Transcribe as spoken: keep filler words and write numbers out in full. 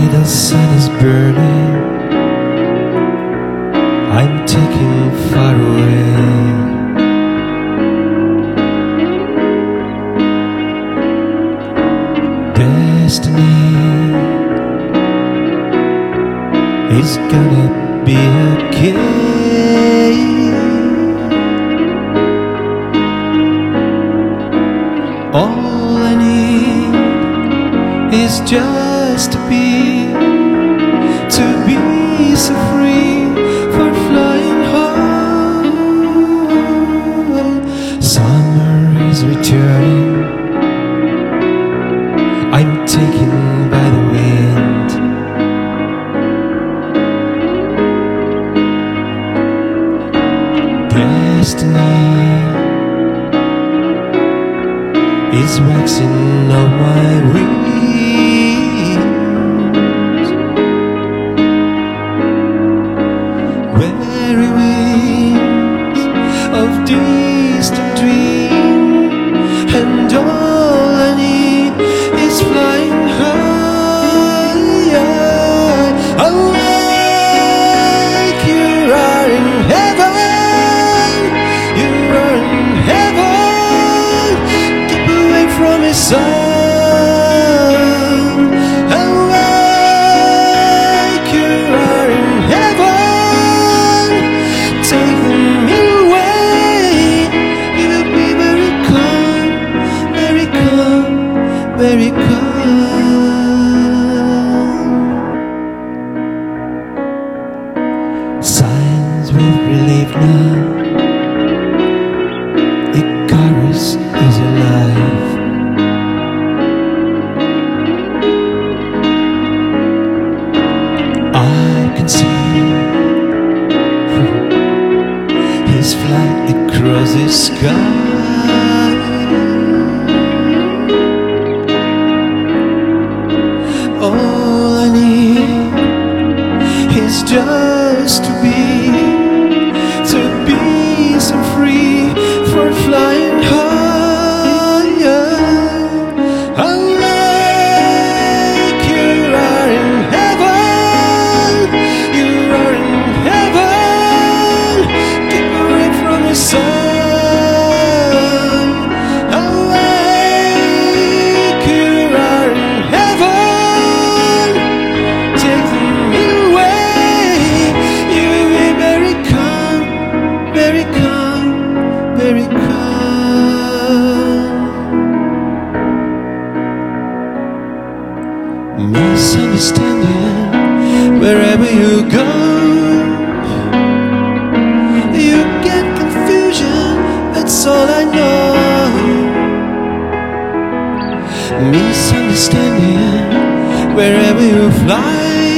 the sun is burning, I'm taken far away. Destiny is gonna be okay. All I need is just to be, to be so free for flying home. Summer is returning, I'm taken by the wind. Destiny is waxing on my wings, weary wings of distant dream, and all I need is flying higher. Awake, you are in heaven, you are in heaven. Keep away from his sun. Awake, you are in heaven. Take me away. You will be very calm, very calm, very calm. Signs with relief now. Icarus is alive. I can see his flight across the sky. All I need is just to be, to be so free for flying higher. Awake, you are in heaven, you are in heaven. Keep away from the sun. Awake, you are in heaven. Take me away. You will be very calm, very calm, very calm. Misunderstanding wherever you go, you get confusion, that's all I know. Misunderstanding wherever you fly,